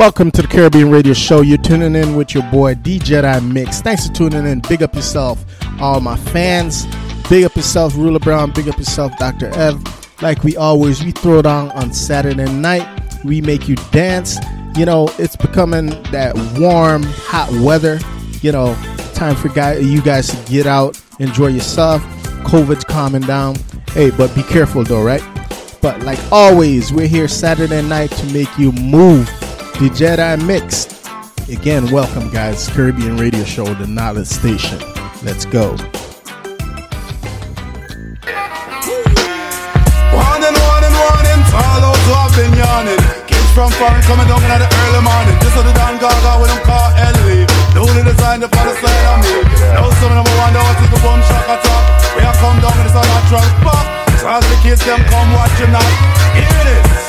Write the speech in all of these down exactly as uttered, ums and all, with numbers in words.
Welcome to the Caribbean Radio Show. You're tuning in with your boy D Jedi Mix. Thanks for tuning in. Big up yourself, all my fans. Big up yourself, Ruler Brown. Big up yourself, Doctor Ev. Like we always, we throw down on Saturday night. We make you dance. You know, it's becoming that warm, hot weather. You know, time for guy, you guys to get out, enjoy yourself. COVID's calming down. Hey, but be careful though, right? But like always, we're here Saturday night to make you move. The Jedi Mix. Again, welcome guys. Caribbean Radio Show, the Knowledge Station. Let's go. Warning, warning, warning. All those who have been yawning. Kids from foreign coming down in the early morning. Just so the damn gaga with them car Ellie. The only design the father side of me. Now some of them wonder what is the bomb shock attack. We have come down in this unnatural spot. So as the kids them come watching that. Here it is.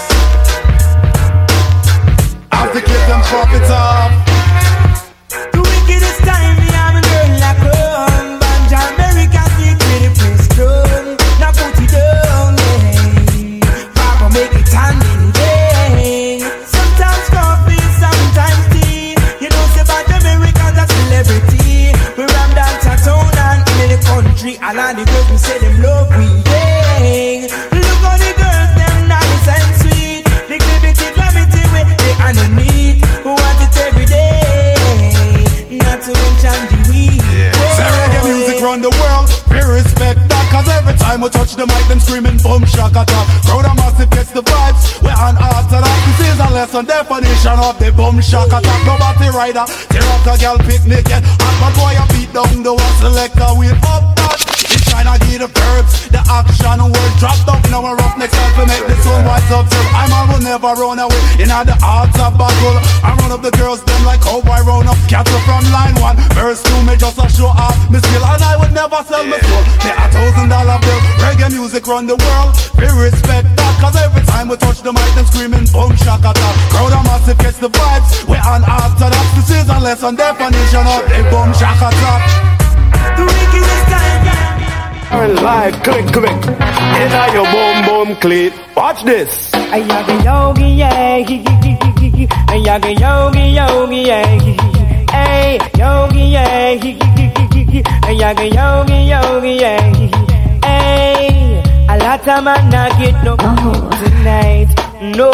To get them profits up. The wickedest time me have a girl like rum. Banja America see pretty place drum. Now put it down, yeah. Papa make it handing, yeah. Sometimes coffee, sometimes tea. You know say Banja America's a celebrity. We ram dance a town and in the country. And all the girls we say them love we, yeah. Look how the girls them nice and sweet. The gravity, gravity with the underneath. Who want it every day? Not to mention the weed. Yeah. Say reggae music run the world. We respect that. Cause every time we touch the mic, them screaming boom shaka attack. Crowd a massive gets the vibes. We're on after that. This is a lesson definition of the boom shaka attack. Nobody rider. Tear up a girl picnic. Get hot but boy a beat down the one selector. We'll up that. It's trying to get the verbs. The action word drop down in our roughnecks help to make the sun wise up. I'm on will never run away. In the hearts of battle. I run up the girls them like cowboy round up cattle from line one. Verse two me just a show off me skill. And I would never sell my soul. Me a thousand dollar bill. Reggae music run the world. We respect that. Cause every time we touch the mic them screaming boom shaka attack. Crowd a massive gets the vibes. We're on after that. This is a lesson definition of a boom shaka attack. The wickedest time. Live, click, click. In your boom, boom, click. Watch this. Ayaga yogi, yeah. Ayaga yogi, yogi, yeah. Hey, yogi, yeah. Ayaga yogi, yogi, yeah. Hey, a lot of man not get no tonight. No.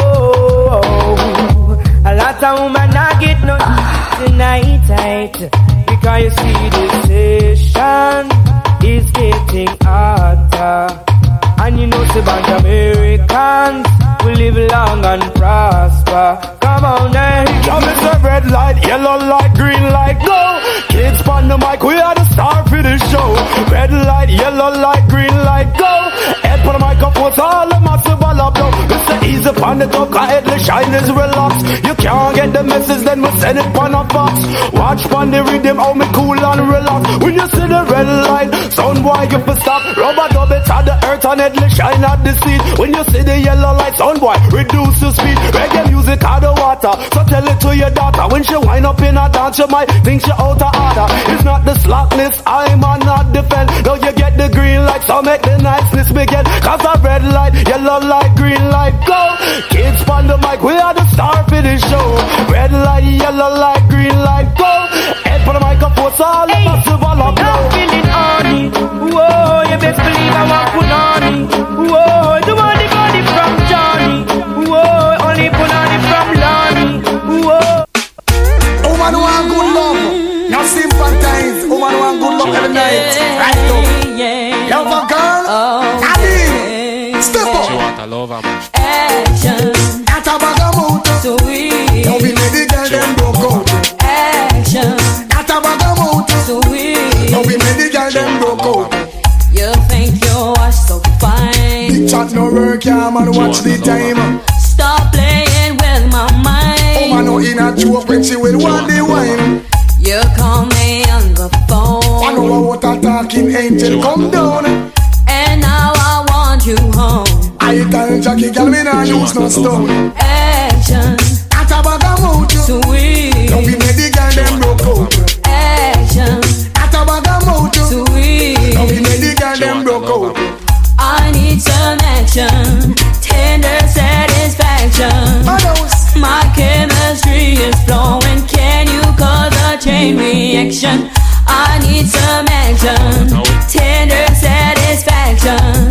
A lot of woman not get no tonight. Because you see this station is getting hotter. And you know say about Americans we live long and prosper. Come on now. Jam is a red light, yellow light, green light, go. Kids on the mic, we are the star for the show. Red light, yellow light, green light, go. Head for the microphone, all the massive all up now. It's the easy pan the talk, headless shine is relaxed. You can't get the message, then we send it on a box. Watch pan the rhythm, how me cool and relax. When you see the red light, sound boy you fi stop. Rubber dub it at the earth and headless shine at the seat. When you see the yellow light, sound boy reduce the speed. Reggae music out the water, so tell it to your daughter. When she wind up in a dance, you might think she out of order. It's not the slackness, I'm on not defend. Now you get the green light, so make the niceness begin. Cause a red light, yellow light, green light, go. Kids on the mic, we are the star for the show. Red light, yellow light, green light, go. Head for the microphone, so all the massive all up now. I'm feeling honey, whoa, you best believe I want punani. Whoa, the one the body from Johnny. Whoa, only punani from Lonnie. Whoa. Woman who want good love, now sympathize. Woman who want good love every night. Right now, love a girl, oh, Adi, step up. She want a lover, man. Action, At a bag of motor, sweet. now we let the girl them broke out. Action, At a bag of motor, sweet. now we let the girl them broke out. You think you are so fine. Big chat no work, yeah man, watch the time. Stop playing with my mind. Woman no in a joke when she will want the wine. You call me on the phone. I know what a talking angel come down. And now I want you home. I tell Jackie girl me nah use no stone. Action, At a bag of motor, sweet. now we let the girl them broke out. Action, At a bag of motor, sweet. now we let the girl them broke out. I need some action, tender satisfaction. Others, My chemistry action. I need some action, tender satisfaction.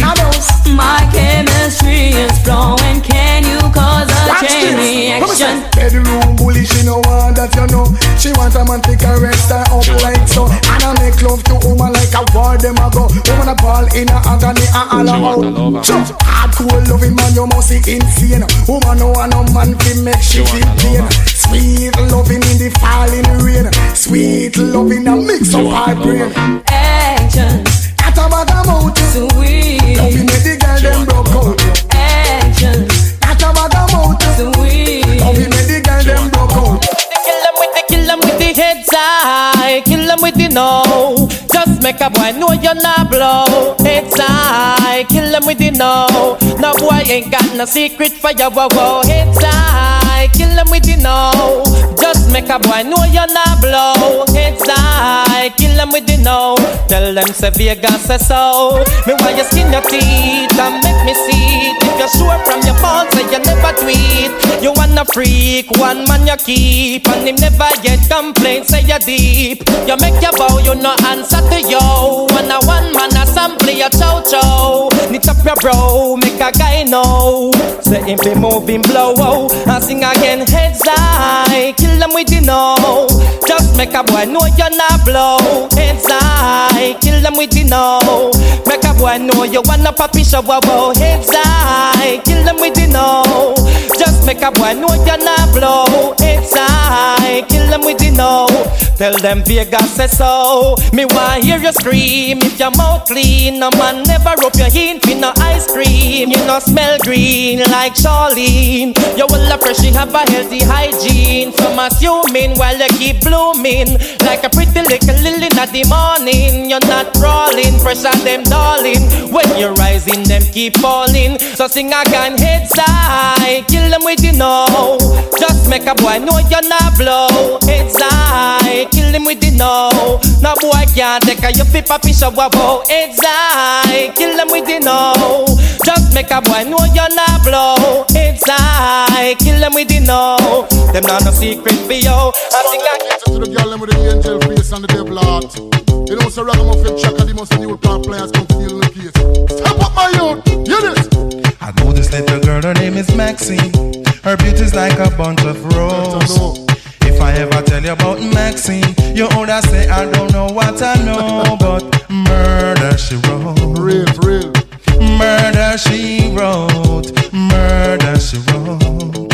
My chemistry is flowing. Can you cause a chain reaction? Bedroom bully, she no want that you know. She want a man to caress her up like so. And I make love to woman like a war them a go. Woman a ball in a agony and all out. Hardcore loving man, you must be insane. Woman no want no man to make she feel pain. Sweet loving in the falling rain. Sweet loving a mix of hard brain. Action. At a bag of mouth. Sweet. Loving make the girl them broke out. Action. At a bag of mouth. Sweet. Loving make the girl them broke out. Kill them with the, kill them with the heads high. Kill them with the no. Just make a boy know you're not blow. Heads high. Kill them with the no. No boy ain't got no secret for you. Whoa, whoa. Heads high. Kill them with the no. Just make a boy know you're not blow. Heads high. Kill them with the no. Tell them say Vegas say so. Me why you skin your teeth and make me see it. If you're sure from your phone say you never tweet. You wanna freak, one man you keep. And him never get complaints, say you deep. You make your bow, you no answer to yo. One a one man a sample your chow chow. Knit up your bro, make a guy know. Say him be moving blow, oh. And sing again, heads high. Kill them with the no. Just make a boy know you're not blow. Heads high, kill them with the no. Make a boy know you wanna puppy show, wow, wow. Heads high, kill them with the no. Just make a boy know you're not blow. Heads high, kill them with the no. Tell them Vegas say so. Me want hear you scream if your mouth clean. No man never rub your hint with no ice cream. You no smell green like Charlene. You will appreciate have a healthy hygiene. Some assuming while you keep blooming like a pretty little lily in the morning. You're not crawling, pressure them darling. When you're rising, them keep falling. So sing again, heads high, kill them with the no. Just make a boy know you're not blow. Heads high, kill them with the no. No boy can't take a you fi papi show wow. Heads high, kill them with the no. Just make a boy know you're not blow. Heads high, kill them with the no. Them not no secret for you. I think I get to the girl with the angel face and the devil heart. You know, so ragamuffin check and the most new plant players come to deal with the case. Step up my youth, hear this. I know this little girl, her name is Maxine. Her beauty's like a bunch of roses. If I ever tell you about Maxine, you older say I don't know what I know. But murder she wrote. Real, real. Murder she wrote. Murder she wrote.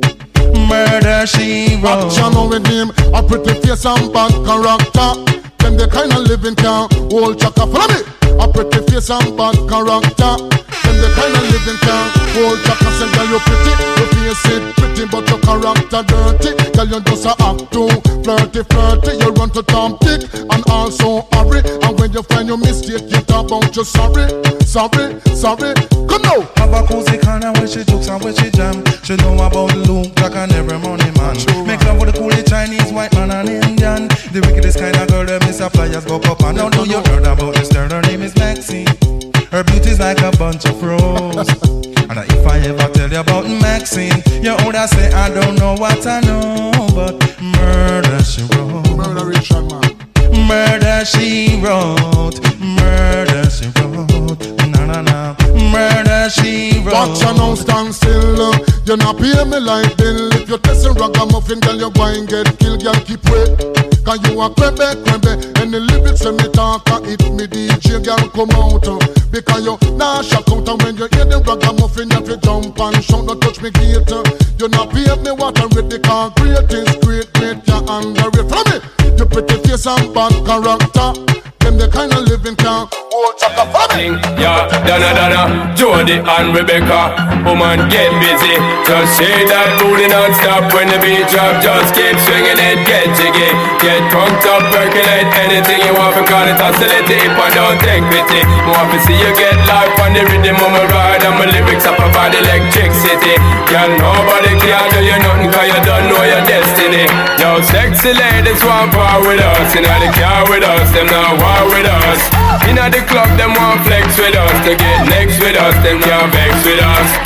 Murder she wrote. Action with him, a pretty face and bad character. Them the kind of living can hold chaka. Follow me. A pretty face and bad character. Them the kind of living can hold chaka. Say girl you pretty, your face it pretty, but your character dirty. Girl you just a act too flirty, flirty. You run to Tom Dick and also hurry. And when you find your mistake, you talk about you sorry, sorry, sorry. Come now. Have a cozy corner where she jokes and where she jam. She know about Luke Black and every money man. True, make love with the coolie Chinese, white man and Indian. The wickedest kind of girl them is a flyers go up and down. Know you heard about this girl? Her name is Maxine. Her beauty's like a bunch of roses. And if I ever tell you about Maxine, you older say I don't know what I know. But murder she wrote. Murder Richard man. Murder she wrote. Murder she wrote. Na na na. Murder she wrote. Watch her now stand still. You not pay me like bill. If you're testing ragamuffin, girl, you go and get killed. Girl, keep wait. Cause you a crebe, crebe. And the lyrics when me talk, it me D J, girl, come out. Because you nah shock out. And when you hear the ragamuffin, you have to jump and shout. Don't touch me gate. You not pay me what I'm ready. Cause great is great, great, you underrate. Follow me. You pretty face and bad character. Them the kind of living can hold chaka. Follow me. Yeah, Donna, Donna, Jody and Rebecca. Woman, get busy. Just say that booty non-stop. When the beat drop, just keep swinging it. Get jiggy, get crunked up, percolate anything you want. Because it's hostility, if I don't take pity. More to see you get life on the rhythm of my ride. And my lyrics up about electricity. Girl, nobody can do you nothing, cause you don't know your destiny. Yo, sexy ladies want power with us. You know the car with us, them not war with us. You know the club, them want flex with us. To get next with us, them can't vex with us. From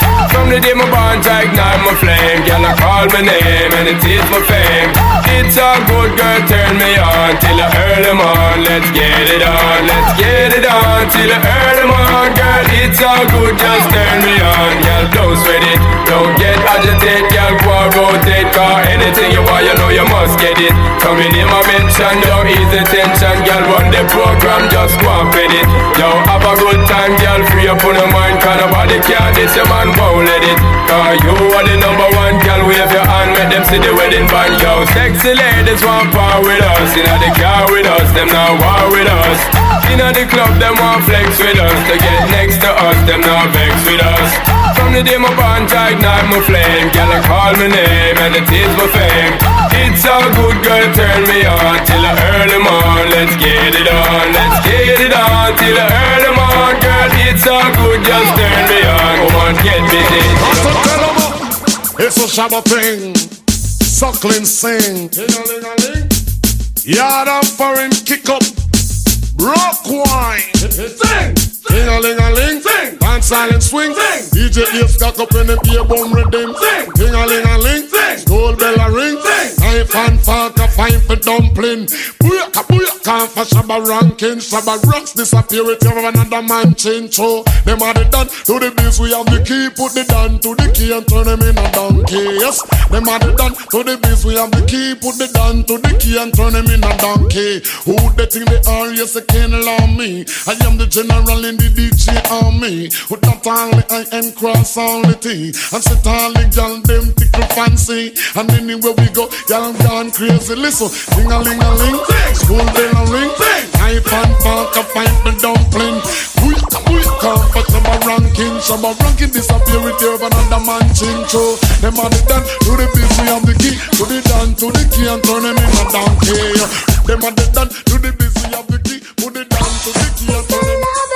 From the day my born to ignite my flame, girl I call my name and it is my fame. It's a good girl, turn me on till I earn them on. Let's get it on, let's get it on till I earn them on. Girl, it's all good, just turn me on. Girl, don't sweat it, don't get agitated. Girl, go and rotate, cause anything you want, you know you must get it. Come in my mention, don't ease the tension. Girl, run the program, just go and fit it. Yo, have a good time, girl, free up on your mind. Cause nobody can this, your man won't let it. Cause you are the number one, girl, wave your hand, make them see the wedding band. Yo, sexy ladies want power with us. Inna the car with us, them now war with us. Inna the club, them want flex with us. To get next to us, them now vex with us. From the day my born to ignite my flame, girl, I call my name and it is my fame. It's a good girl, turn me on till I earn them on. Let's get it on, let's get it on till I earn them on. Girl, it's a good, just turn me on. Come on, get busy. It's a Shabba thing, suckling sing. Yard and foreign kick up, rock wine. Sing, sing a ling a ling, sing. Dance silent swing, sing. D J Dave stuck up in the beer bum rhythm, sing. Ding a ling a ling, sing. Gold bell a ring, sing. Knife and fork a fine for dumpling. Booyaka booyaka for Shabba ranking. Shabba rocks disappear if you have another man change. So them are the done to the biz. We have the key, put the down to the key and turn them in a donkey. Yes, them are the done to the biz. We have the key, put the down to the key and turn them in a donkey. Who they think they are? Yes, they can't allow me. I am the general in the D J army. With that only I am cross only T. And sit all the gal them tickle fancy. And anywhere we go, y'all gone crazy. Listen, ding a ling a ling, school bell a ring, knife and fork a fight the dumpling. Booyaka booyaka for Shabba ranking. Shabba ranking disappear with you another man chincho. Them are the done to the biz. We have the key to the down to the key and turn them in a donkey. Them are the done to the biz. We have the key, put it down to the key and turn them in a donkey.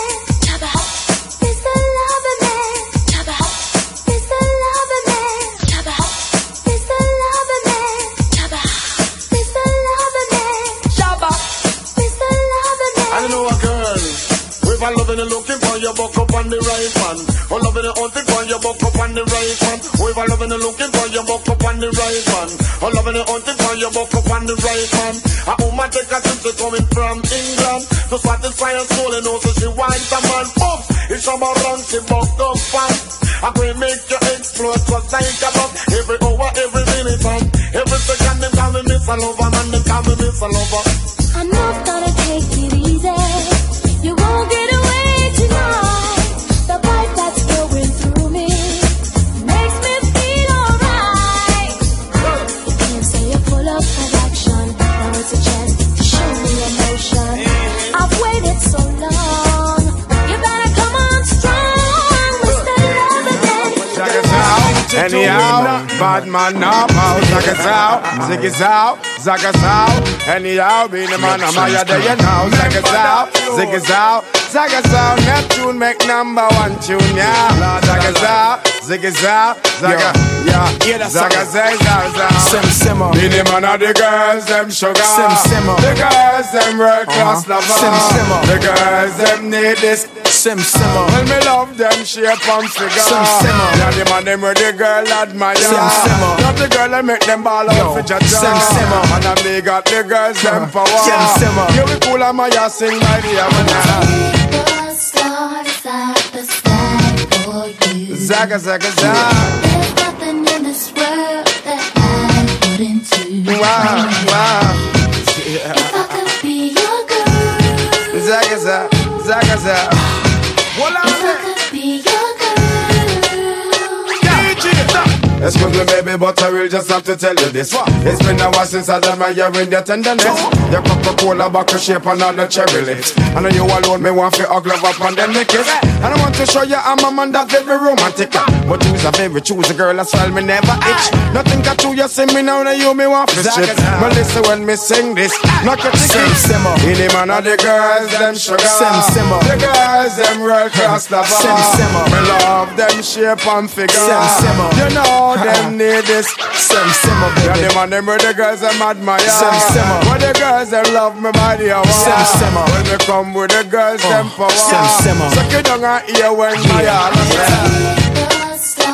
I'm loving it looking for your buck up on the right man. I'm loving it hunting for your buck up on the right man. Oh, if I'm loving it looking for your buck up on the right man. I'm loving it hunting for your buck up on the right man. A woman take a trip to coming from England to satisfy her soul and also she wants a man. Boom! It's Shabba run, she buck up fast. I will make you explode just like a bomb. Every hour, every minute, and every second them call me Miss Lover, man, them call me Miss Lover. I'm not gonna take it easy. You won't get away tonight. The vibe that's going through me makes me feel alright. You can't say you're full of action. Now it's a chance to show me emotion. I've waited so long. You better come on strong, Mister Loverman. Check it out, anyhow, bad man now, check it out, zig it out. Zaga out, anyhow, be the man of my day, you know. Zaga out, zig is out, Zaga out, Neptune make number one tune, yeah. Zaga out, zig is out, Zaga, yeah, Zaga zig out, Sim Simmer. Be the man of the girls, them sugar. Sim Simmer. The girls, them world class lover. Sim Simmer. The girls, them need this. Sim Simmer. Well, me love them shape and figure. Sim Simmer. Yeah, the man, them where the girl admire. Sim Simmer. Not the girl that make them ball out for judge. Sim Simmer. And I me got the girls them power. Sim Simmer. You be cool and my ass sing by the Amana. Stars at the sky for you. Zaga zaga zaga. There's nothing in this world that I wouldn't do. Wow wow. Yeah. If I could be your girl. Zaga zaga zaga zaga. Hold on. If I could be your girl. D J. Excuse me, baby, but I will just have to tell you this. It's been a while since I admiring your tenderness. Your Coca-Cola bottle shape and all the cherry lips. I know you alone, me want to hug love up and then me kiss. And I want to show you I'm a man that's very romantic. But you's a very choosy girl, that's why me never itch. Nothing got to you, see me now, now you me want to shit. But listen when me sing this, knock your ticket. In the man of the girls, them sugar. The girls, them world class lover. Me love them shape and figure. You know them need this. Sim Simmer, baby. Yeah, them and them where the girls them admire. Sim Simmer. Where the girls them love me by the hour. Sim Simmer. When me come with the girls uh, them power. Sim Simmer. Suck it down and hear when my heart is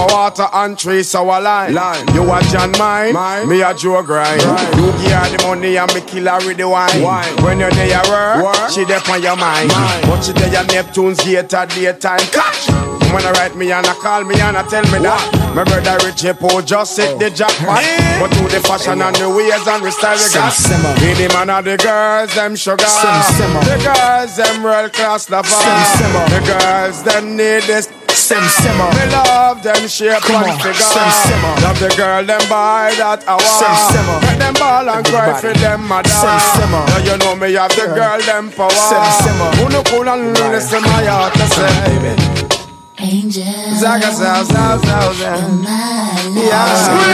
for water and trees, so a line. line. You a John mine, mine. Me a Joe grind. Right. You give her the money and me kill her with the wine. wine. When you're there, work, work. She there on your mind. mind. But she there, Neptune's gate at daytime. Catch! When I write me and I call me and I tell me that my brother Richie Poe just hit the jackpot. But to the fashion and the ways and the style we got. Be the man of the girls, them sugar. The girls, them real class lover. The girls, them need this. Sim simmer. Me love them shape and figure. Sim simmer. Love the girl, them buy that hour. Sim simmer. Let them ball and cry for them mother. Sim simmer. Now you know me have the girl, them power. Sim simmer. Who no cool and listen my heart to say. Angel, Zaga, zaga, zaga, zaga. Yeah.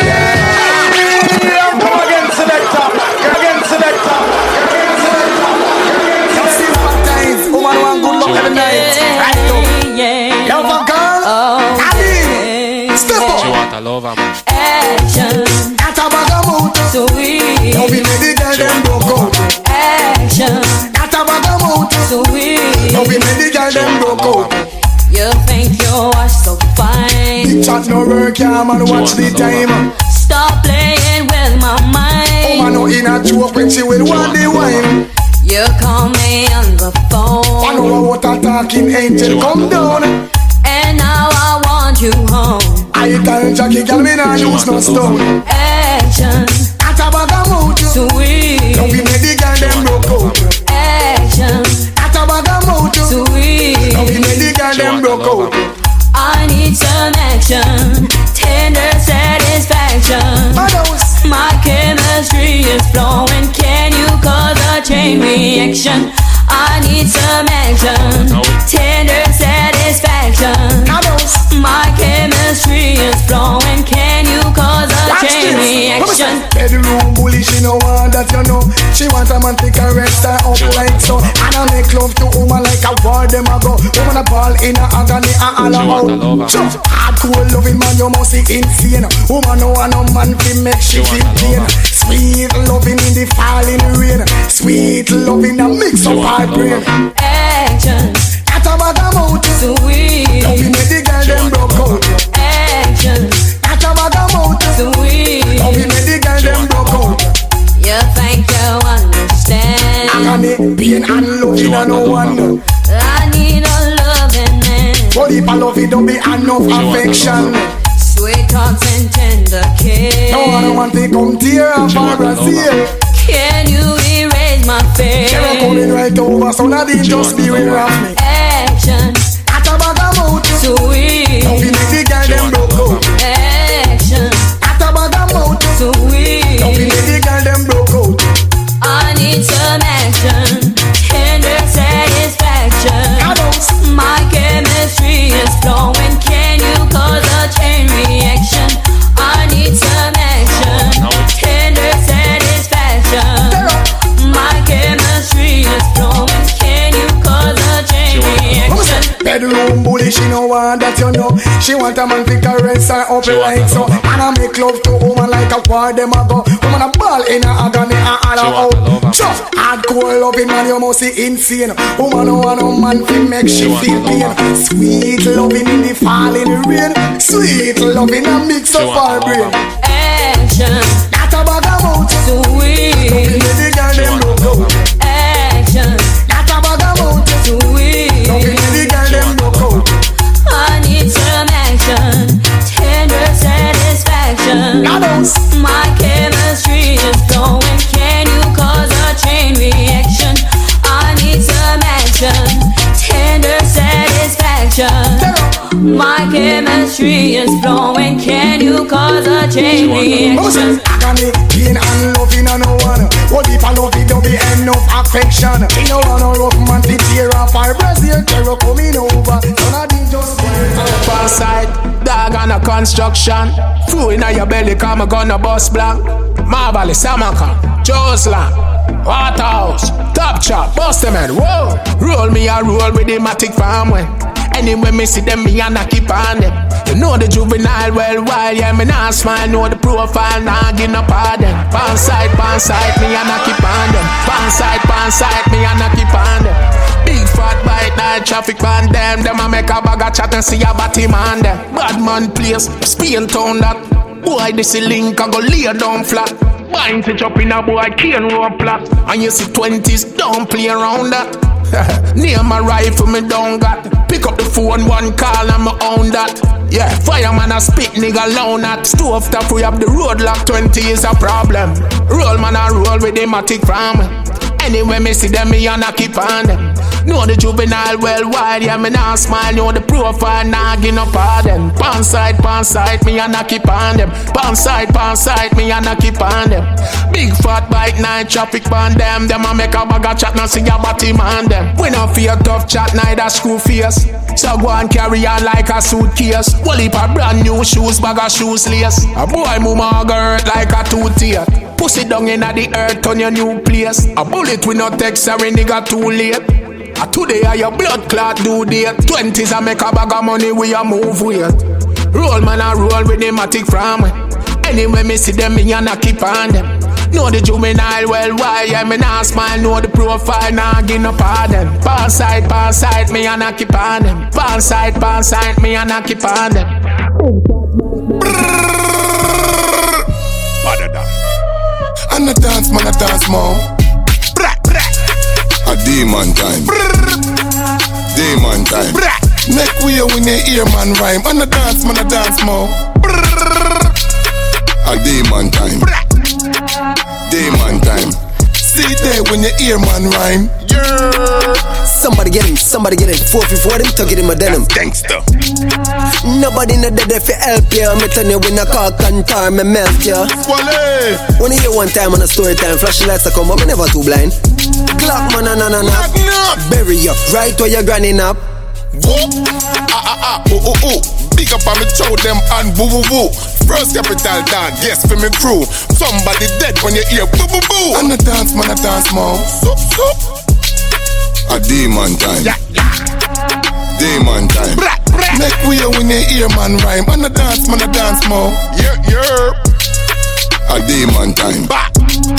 Come again, selector. Come again, selector. Come again, selector. You see what times? Woman want good luck every night. Right up. Love a girl. Oh, Ali. Step up. She want a lover, man. action, That's a bag of mood. sweet, Don't be made the girl them broke out. action, That's a bag of mood. sweet. Don't be made the girl them broke out. You think you are so fine. Big chat no work, yeah, man, watch the time. Stop playing with my Oh, mind. man, no in a joke when she will want the wine. You call me on the I phone, know what a talking angel come down. and now I want you home. I tell Jackie, girl, me nah use no stone. Action, That's a bag of mood. sweet, Don't be made the girl them broke out. action, That's a bag of mood. sweet. Don't be made the girl them broke out. I need some action, tender satisfaction. Shadows. My chemistry is flowing. Can you cause a chain reaction? I need some action, tender satisfaction. Shadows. My chemistry is flowing. Can you cause a Watch chain this. reaction? Bedroom bully, she no want that you know. She want a man to caress her up like so. And I make love to woman like a war them a go. Woman a ball in a agony and all out. So hardcore loving man, you must be insane. Woman no want no man to make she feel pain. Sweet loving in the falling rain. Sweet loving a mix of her brain. Action, That's a bag of mood. sweet, Don't be made the girl them broke out. action, That's a bag of mood. sweet. Don't be made the girl them broke out. You think you understand? Agony, pain and loving a no one. I need a loving man, But if I love it, don't be enough affection. sweet talks and tender kiss. No one want to come tear up or Brazil. Can you erase my face? You're coming right over, so now they just be aware of me. Action, At a bag of mood. sweet, Don't be make the girl them broke out. action, At a bag of mood. sweet. Don't be make the girl them broke out. I need some action, tender satisfaction. Shadows. My chemistry is flowing. Can you cause a chain reaction? I need some action, tender satisfaction. My chemistry is flowing. Can you cause a chain reaction? Bedroom bully, she no want that you know. She want a man to caress her up like so. And I make love to woman like a war them a go. Woman a ball in a agony and all out. So hardcore loving man, you must be insane. Woman no want no man to make she feel pain. Sweet loving in the falling rain. Sweet loving a mix of our brain. Action, That's a bag of mood. sweet, Don't be the girl them broke out. action, That's a bag of mood. sweet. Don't be the girl them broke out. I need some action, tender satisfaction. Shadows. My chemistry is flowing. Can you cause a chain reaction? I need some action, tender satisfaction. My chemistry is flowing. Can you cause a chain reaction? Agony, pain and loving and no one. What if I love it, don't be enough affection. You know I no rough man to tear off our Brazil. Terror coming over, so now they just Far side, dog on a construction. Food in your belly, come a gun a bus blank. Marvelous, Samaka, Joseland, Waterhouse, Top Chop, bust them head, whoa. Roll me a roll with the matic farm way. Anyway, me see them, me and I keep on them. You know the juvenile well wild, yeah, me nah smile. Know the profile, nah give no pardon. Pan side, pan side, me and I keep on them. Pan side, pan side, me and I keep on them. Big fat bite, nah night traffic band them. Them a make a bag of chat and see a batty man them. Bad man place, Spain town that. Boy this a link I go lay down flat. Bind it up in a boy cane road plot. And you see twenties, don't play around that. Near my rifle me down got. Pick up the phone, one call and me own that. Yeah, fireman a spit nigga loud at. Stove top we up the road lock, twenty is a problem. Roll man a roll with the matic from. Anyway me see them me and I keep on them. Know the juvenile well wide, yeah me nah smile. Know the profile, nah give no pardon. Pan side, pan side, me and I keep on them. Pan side, pan side, me and I keep on them. Big fat bike night traffic ban them. Them a make a bag of chat, now see a body man them. We no fear tough chat, neither screw face. So go and carry on like a suitcase. Well heap a brand new shoes, bag of shoes lace. A boy mama go hurt like a tooth. Pussy down inna the earth on your new place. A bullet we no text, sorry nigga too late. A today a your blood clot do date. Twenties a make a bag of money we a move with. Roll man a roll with the matic from. Anyway me see them me and I keep on them. Know the juvenile well why yeah me nah smile. Know the profile nah give no pardon. Pan side, pan side me and I keep on them. Pan side, pan side me and I keep on them. And the dance man a dance more. A demon time. Demon time. Neck we when you hear man rhyme. And the dance man a dance more. A demon time. Demon time. See there when you hear man rhyme. Yeah. Somebody get him, somebody get him. Four for them, tuck it in my denim. Gangsta. Nobody no dead if you help ya. Me turn you when I call cantar, me melt ya. Wale. When you hear one time on a story time, flashing lights a come up, me never too blind. Glock man, na na na na. Bury you, right where your granny nap. Whoop. Ah ah ah, oh oh oh. Big up on me chow them and boo boo boo. First capital dog, yes for me crew. Somebody dead when you hear boo boo boo. And the dance man a dance more. Sup sup. A demon time. Yeah, yeah. Demon time. Bra, bra. Neck we when you hear man rhyme. And the dance man a dance more. Yeah, yeah. A demon time. Bah.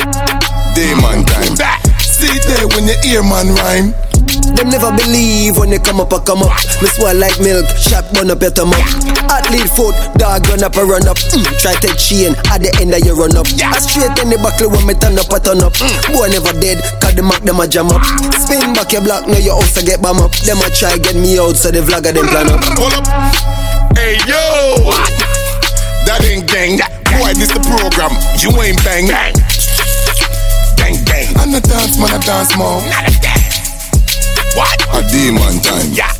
Demon time. Bah. See there when you hear man rhyme. Them never believe when they come up or come up. Me swell like milk, shot burn up your thumb up. Athlete foot, dog run up or run up. Mm, try to chain, at the end of you run up. I straight in the buckle when me turn up or turn up. Mm. Boy never dead, cause the mark them a jam up. Spin back your block, now your house a get bam up. Them a try get me out, so the vlogger them plan up. Hold up. Hey yo, what? That ain't gang. Boy, this the program. You ain't bang. Gang, gang, gang. And the dance man a dance more. Not a dance. What? A demon time. Yeah.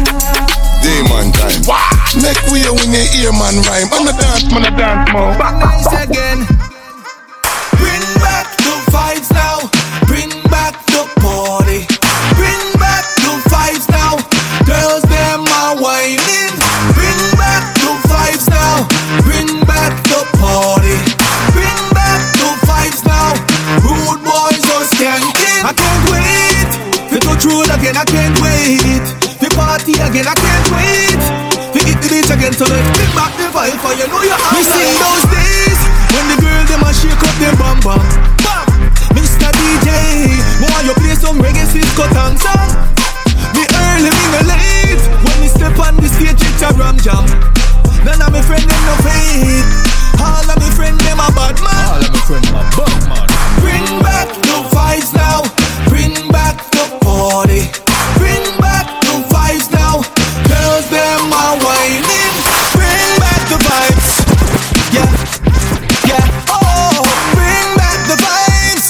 Demon time. What? Make we when you hear man rhyme. And the dance man a dance more. Nice again. Bring back the vibes now. Bring back the party. Bring back the vibes now. Girls them are whining. Bring back the vibes now. Bring back the party. Bring back the vibes now. Rude boys are skanking. I can't wait. We go through it again, I can't wait. We party again, I can't wait. We hit the beach again, so let's bring back the vibe for you know you have. We sing those days when the girl them a shake up them bum bum. Bam, Mister D J, me want you play some reggae Cisco tang song. Me early, me no late. When we step on the stage, it's a rum jam. None of my friends them no fade. All of my friends them a bad man. All of my friends them a bad man. Bring back the vibes now. Bring back the party. Bring back the vibes now. Girls them are whining. Bring back the vibes. Yeah, yeah. Oh, bring back the vibes.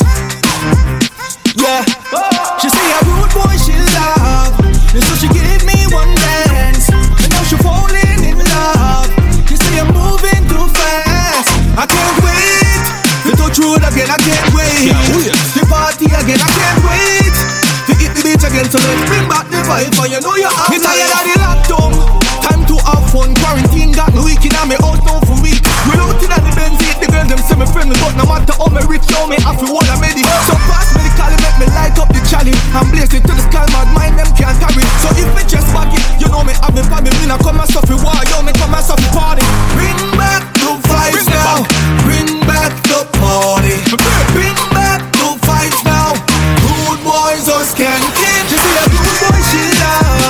Yeah. She say a rude boy she love, and so she gave me one dance, and now she falling in love. She say I'm moving too fast. I can't wait. We go through it again. I can't wait. The party again. I can't wait. To hit the beach again, so let's bring back the vibe, for you know you're out. Me tired of the lockdown. Time to have fun. Quarantine got me weak in my house now for week. We out in the Benz, the girl them say me friendly, but no matter how me rich, now me have to hold a medi. So pass me the cali, make me light up the chali. I'm blazing to the sky, mad mind them can't carry. So if me just back it, you know me have me family. Me not come and suffer war, yo me come and suffer party. Bring back the vibes bring now. Bring back the party. Bring back the vibes now. Rude boys are skanking. She say a rude boy she love.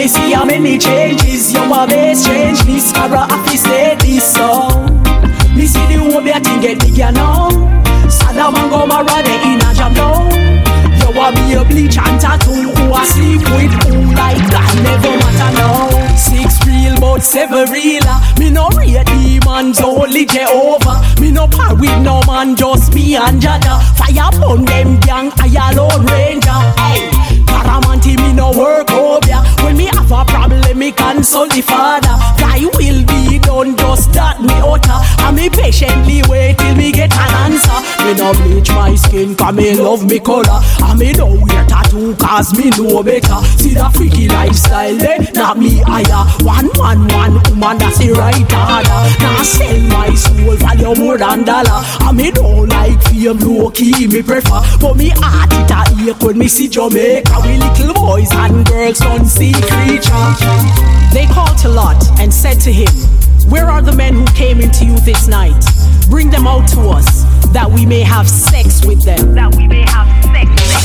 me see how many changes. You a base change this, Cara happy say this song. Me see the whole be a thing get bigger now. Saddam and Gomorrah they in a jam now. You a be a bleach and tattoo. Who a sleep with who like that never matter now. Six real but seven real. Me no rate demons only Jehovah. Me no par with no man just me and Jada. Fire burn them gang I alone ranger. Hey, Caramanti me no work over. When me have a problem me consult the Father. Thy will be done just that me utter. And me patiently wait till me get an answer. Me no bleach my skin cause me love me color. And me no wear tattoo cause me know better. See the freaky lifestyle there, not me higher. One man, one woman that's the right order. Now sell my soul value more than dollar. And me don't like fame low key me prefer. But me heart it a ache when me see Jamaica. We little boys and girls don't see creature. They called to Lot and said to him, where are the men who came into you this night? Bring them out to us, that we may have sex with them. That we may have sex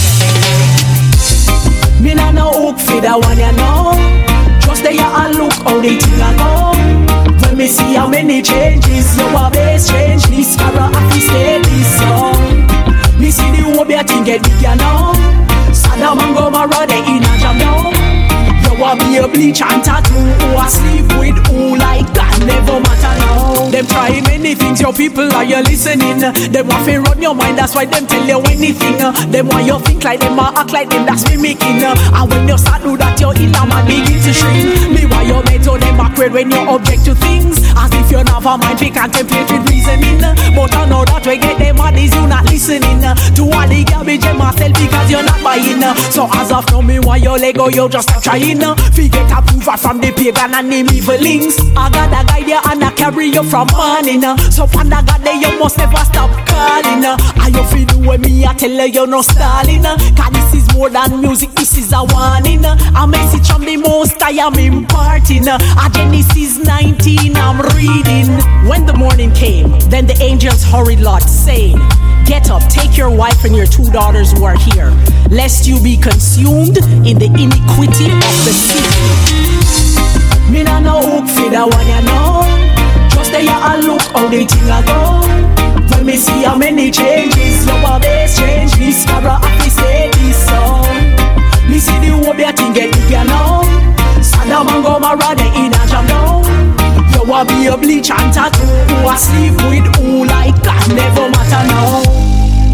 with them. Me nah no hook for that one, you know. Just there and look how they thing a go. When me see how many changes, you a base change this, Cara happy say this song. Me see the whole be a thing get big, you know. Saddam and Gomorrah they in a jam now. You a be a bleach and tattoo. Who a sleep with who like that never matter now. Them try many things, your people are you listening. Them want to run your mind, that's why them tell you anything. Them want you think like them, or act like them, that's mimicking. And when you start do that, your inner man begin to shrink. Me why you made to them backward when you object to things. As if you never mind, we contemplate with reasoning. But I know that we get them mad is you not listening. To all the garbage them myself because you're not buying. So as of now, me why your Lego, you just stop trying. We get approval from the pagan and them evil links. I got a guide you and I carry you from morning. So from the God there you must never stop calling. I you feel do with me, I tell you you're no stalling. Cause this is more than music, this is a warning. A message from the most I am imparting. A Genesis nineteen I'm reading. When the morning came, then the angels hurried Lot, saying, get up, take your wife and your two daughters who are here, lest you be consumed in the iniquity of the city. Me nah no hook for that one, you know. Just there and look how they thing a go. When me see how many changes, you a base change this, Cara happy say this song. Me see the whole be a thing get big, you know. Saddam and Gomorrah they in a jam now. You a be a bleach and tattoo. Who a sleep with who like that never matter now.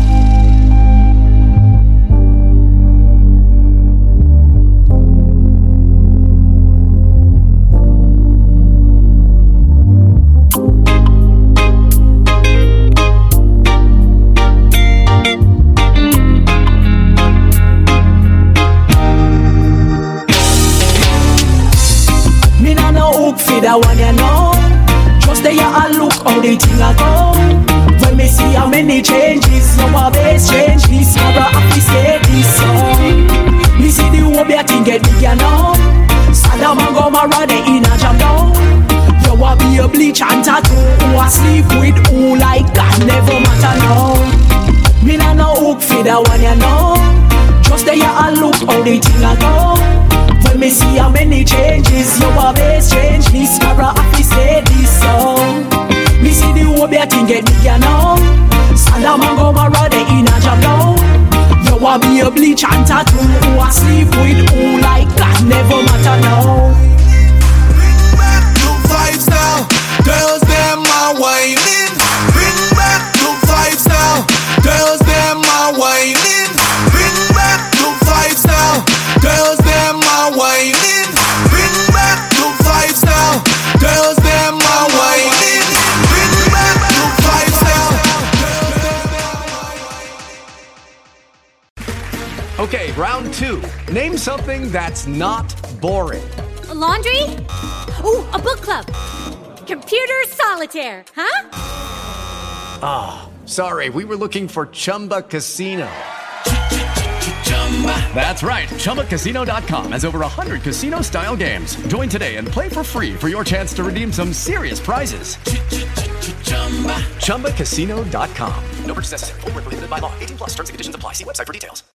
That one you know. Just there and look how they thing a go. When me see how many changes, you a base change this, Cara happy say this song. Me see the whole be a thing get big, you know. Saddam and Gomorrah they in a jam now. You a be a bleach and tattoo. Who a sleep with who like that never matter now. Me nah no hook for that one you know. Just there and look how they thing a go. When me see how many changes, you a base change this, Cara happy say this song. Me see the whole be a thing get big, you know. Saddam and Gomorrah they in a jam now. You a be a bleach and tattoo. Who a sleep with who like that never matter now. Bring back the vibes now. Girls them are whining. Bring back the vibes now. Girls them are whining. Bring back the vibes now. Girls them are whining. Bring back the vibes now. Girls them are whining. Bring back the vibes now. Okay, round two. Name something that's not boring. A laundry? Ooh, a book club. Computer solitaire, huh? Ah, oh, sorry. We were looking for Chumba Casino. That's right. Chumba Casino dot com has over one hundred casino-style games. Join today and play for free for your chance to redeem some serious prizes. Chumba Casino dot com. No purchase necessary. Void where prohibited by law. eighteen plus terms and conditions apply. See website for details.